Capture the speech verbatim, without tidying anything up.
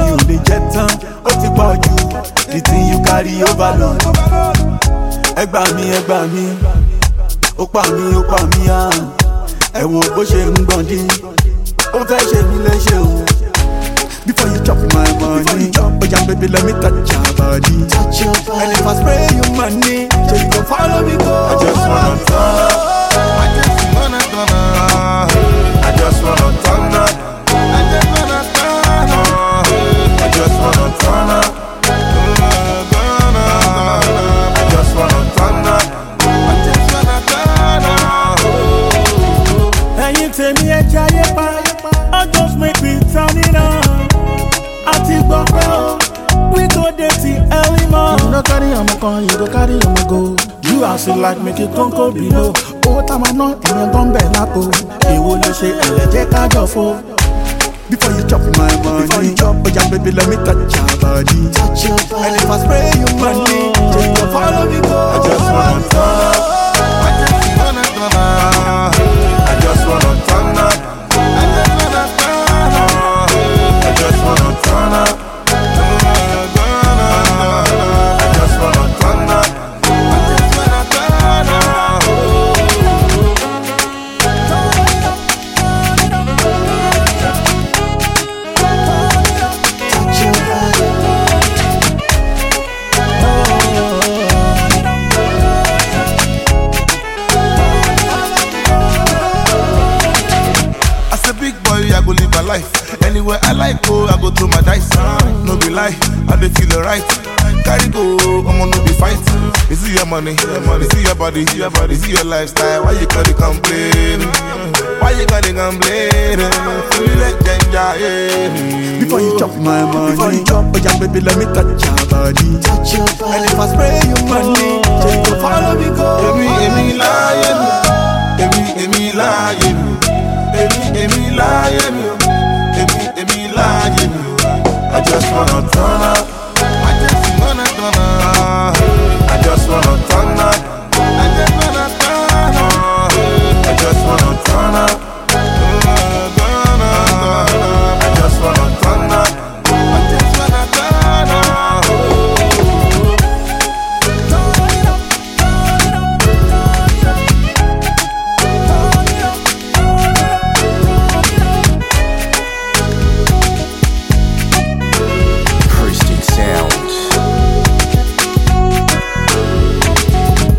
mi ò lè jẹ́ tán, ó ti pọ̀ jù. The thing you carry overload. Ẹ gbà mí, ẹ gbà mí, ó pa mí, ó pa mí hàn. Ẹ wo bó ṣe ń gbọ̀n dín, ó fẹ́ ṣe mí léṣe o. Before you chop my money, oh yeah baby let me touch your body. And if I spray you money, so you go follow me go. I just wanna turn up, I just wanna turn up, I just wanna turn up, I just wanna turn up, I just wanna turn up, I just wanna turn up, I just wanna turn up. And you tell me a giant pie, I just make me turn it on. I think bro, we go dirty early morning. You don't carry on my con, you don't carry on my go. You are still like make it come go below. Oh, time I know, and you're gone back up. They will say, and let take a job for. before you chop my money. Before you chop, oh yeah baby let me touch your body. Touch your body. And if I spray you money, so you go follow me go. I just wanna turn up, I just wanna turn up, I just wanna turn up, I just wanna turn up, I just wanna turn up, I just wanna turn up, I just wanna turn up. Touch your body. As a big boy, I go live my life. Anywhere I like go, I go through my dice. No be lie, I dey feel alright. Carry go, I'ma no be fight. Is it your money? Is it your body? Is it your lifestyle? Why you gotta complain? Why you gotta complain? Feel like danger, yeah. before you chop my money. Before you chop, oh yeah baby let me touch your body. Touch your body. And if I spray you money, so you go follow me go. Èmi, èmi láyé mi. Èmi, èmi láyé mi. Èmi, èmi láyé mi. Èmi, èmi láyé mi.